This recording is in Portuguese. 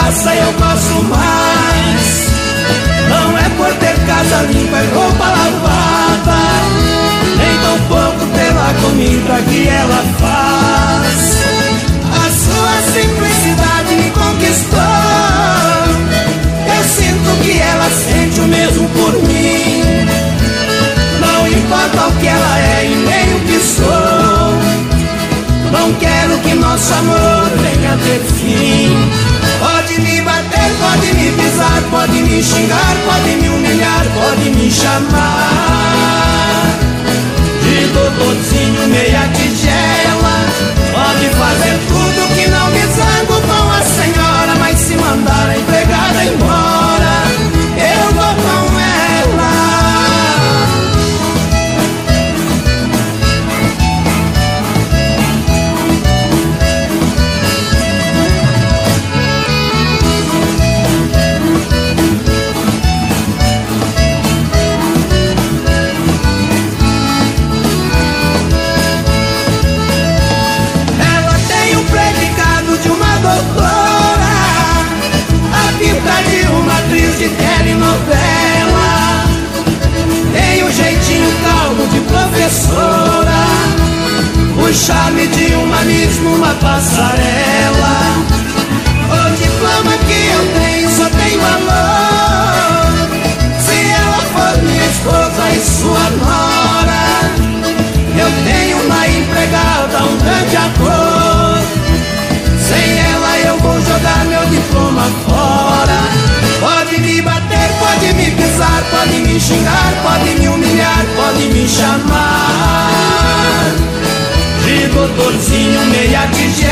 passa eu gosto mais. Não é por ter casa limpa e roupa lavada, nem tão pouco pela comida que ela faz. A sua simplicidade me conquistou. Eu sinto que ela sente o mesmo por mim. Não importa o que ela é e nem o que sou, não quero que nosso amor venha ter fim. Pode me bater, pode me pisar, pode me xingar, pode me humilhar, pode me chamar de doutorzinho, meia tigela. Pode fazer tudo que não me zango com a senhora, mas se mandar a empregada embora, eu vou com ela. De telenovela, tem o jeitinho calmo de professora, o charme de uma miss numa passarela. O diploma que eu tenho só tem valor se ela for minha esposa e sua nora. Eu tenho na empregada um grande amor, sem ela eu vou jogar meu diploma fora. Pode me bater, pode me pisar, pode me xingar, pode me humilhar, pode me chamar de doutorzinho, meia tigela.